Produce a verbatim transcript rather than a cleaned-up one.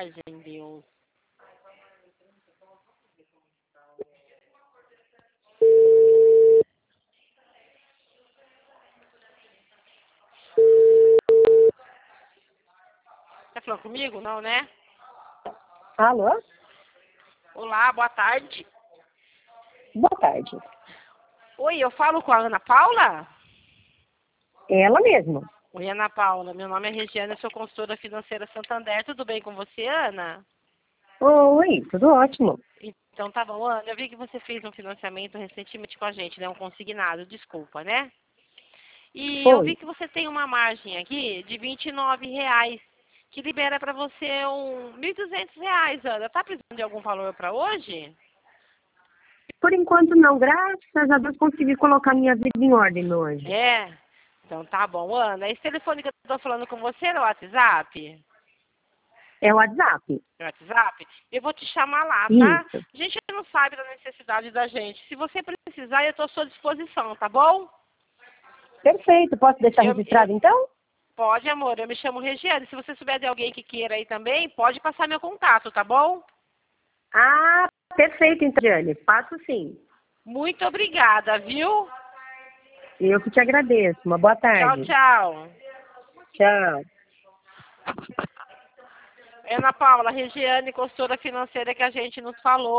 margem, Deus. Tá falando comigo? Não, né? Alô? Olá, boa tarde. Boa tarde. Oi, eu falo com a Ana Paula? Ela mesma. Oi, Ana Paula. Meu nome é Regiana, eu sou consultora financeira Santander. Tudo bem com você, Ana? Oi, tudo ótimo. Então tá bom, Ana. Eu vi que você fez um financiamento recentemente com a gente, né? Um consignado, desculpa, né? E eu vi Oi. que você tem uma margem aqui de vinte e nove reais, que libera para você um mil e duzentos reais, Ana. Tá precisando de algum valor para hoje? Por enquanto não, graças a Deus consegui colocar minha vida em ordem hoje. É? Então tá bom, Ana. Esse telefone que eu tô falando com você é o WhatsApp? É o WhatsApp. No WhatsApp? Eu vou te chamar lá, tá? Isso. A gente não sabe da necessidade da gente. Se você precisar, eu estou à sua disposição, tá bom? Perfeito. Posso deixar Eu, eu, registrado então? pode, amor. Eu me chamo Regiane. Se você souber de alguém que queira aí também, pode passar meu contato, tá bom? Ah, perfeito, então, Jane. Passo sim. Muito obrigada, viu? Eu que te agradeço. Uma boa Tchau, tarde. tchau. Tchau. Ana Paula, Regiane, consultora financeira que a gente nos falou.